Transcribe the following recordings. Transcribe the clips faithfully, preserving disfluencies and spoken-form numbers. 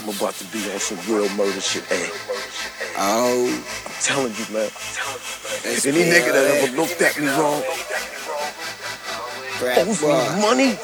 I'm about to be on some real murder shit, hey. Oh, I'm telling you, man. that's Any real, nigga that eh? ever looked at me wrong, Rap owes me boy. money.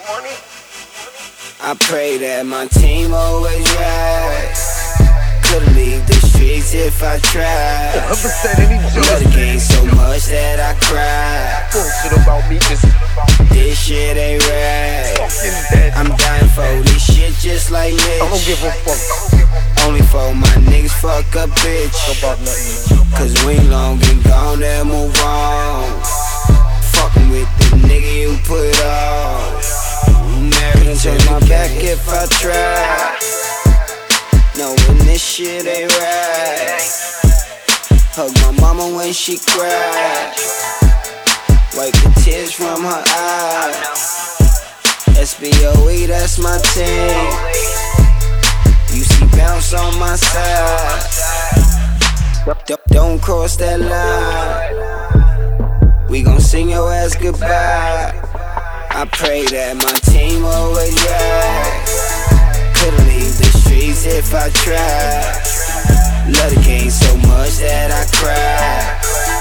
I pray that my team always rise. Couldn't leave the streets if I tried. Never said any Love jokes. the game so much that I cried. Bullshit about me is This shit ain't right. fucking dead. I'm dying for this shit just like Mitch. I don't give a fuck Only for my niggas fuck a bitch. about nothing, man. Cause we long been gone and move on. Fucking with the nigga you put on. Married to my back if I try. Knowing this shit ain't right. Hug my mama when she cried. Wipe the tears from her eyes. S B O E, that's my team. You see bounce on my side. Don't- Don't cross that line. We gon' sing your ass goodbye. I pray that my team always rise. Couldn't leave the streets if I tried. Love the game so much that I cried.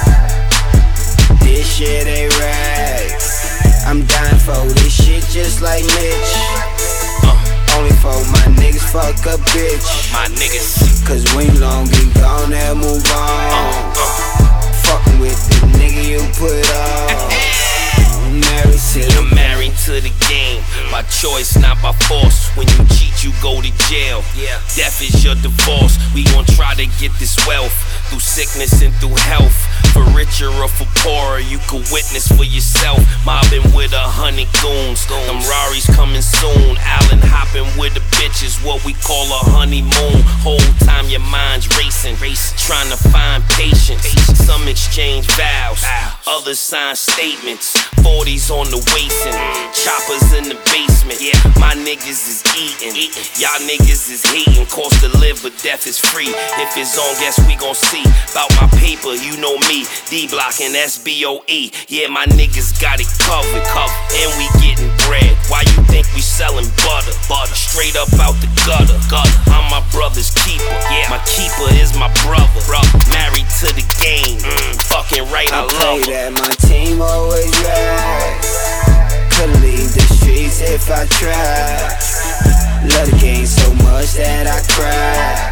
This shit ain't right. I'm dying for this shit just like Mitch. Only for my niggas fuck a bitch. My niggas. Cause we long been gone and move on. Fucking with the nigga you put on. Married to I'm married to the game. By choice, not by force. When you cheat, you go to jail. Yeah. Death is your divorce. We gon' try to get this wealth through sickness and through health. For richer or for poorer, you can witness for yourself. Mobbing with a hundred goons. Them Raris coming soon. Allen hopping with the bitches, what we call a honeymoon. Whole time your mind's racing, racing, trying to find patience. Some exchange vows, others sign statements. forties on the waist and choppers in the basement. Yeah, my niggas is eating, y'all niggas is hating. Cost to live, but death is free. If it's on, guess we gon' see. About my paper, you know me. D-Block and S B O E. Yeah, my niggas got it covered, covered. And we getting bread. Why you think we selling butter? Butter. Straight up out the gutter, gutter. I'm my brother's keeper. Yeah, my keeper is my brother. Brother. Married to the game. Mm, fucking right, I, I love pray her. that my team always rise. Couldn't leave the streets if I tried. Love the game so much that I cried.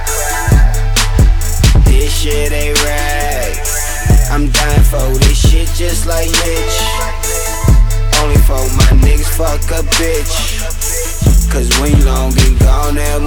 This shit ain't right. I'm dying for this shit just like Mitch. Only for my niggas fuck a bitch. Cause we long been gone and